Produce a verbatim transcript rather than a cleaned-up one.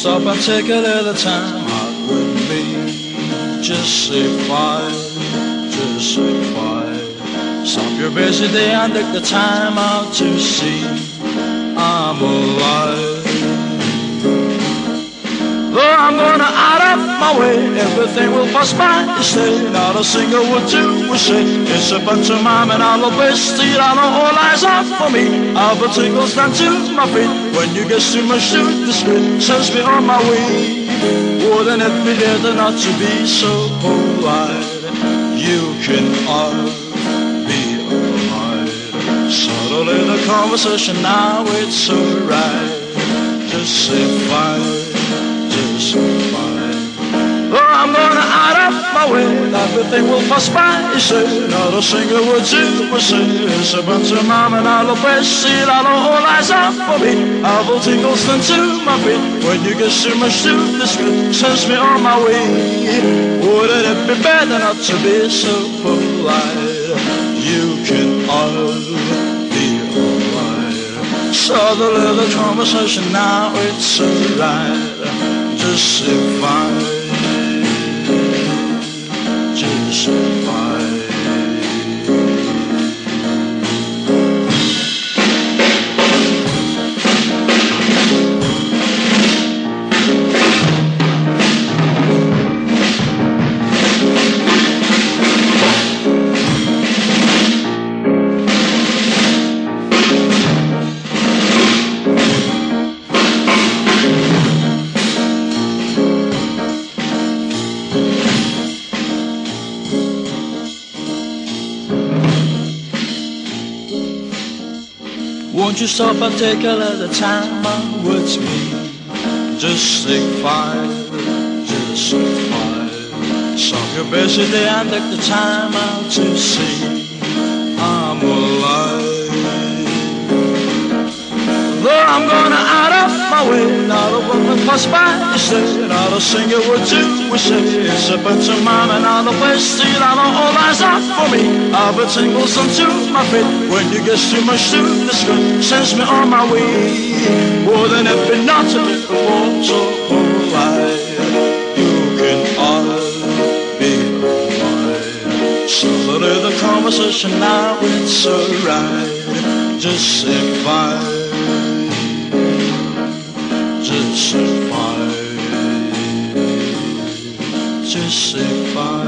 stop and take a little time out with me? Just say five, just say five. Stop your busy day and take the time out to see I'm alive. Though I'm gonna out of my way, everything will pass by. You say not a single word to we say. It's a bunch of mime and all the best. I know all eyes out for me. All the tingles down to my feet. When you get too much to the street, sends me on my way. Wouldn't it be better not to be so polite? You can all be alright. Suddenly the conversation now it's alright. Just say fine. Just fine. Oh, I'm gonna out of my way, everything will pass by. You say, not a single word you will say. It's a bunch of mom and all the best. See it all, all eyes out for me. I will tingles down to my feet. When you get too much to the street, sends me on my way. Wouldn't it be better not to be so polite? You can all be alright. Suddenly the conversation now it's alright. Just say fine, just say fine. Won't you stop and take a little time out with me? Just say five, just say five. Stop your busy day and take the time out to see I'm alive. Though I'm gonna out of my way, not a woman pass by. You say, not a single word to we say. It's a bunch of mine and all the best. See, I know all eyes out for me. I'll be tingles onto my feet. When you get too much to the screen, sends me on my way. Wouldn't it be not to be before so polite? You can all be alright. Suddenly the conversation now it's alright. Just say fine. Just say fine, just say fine.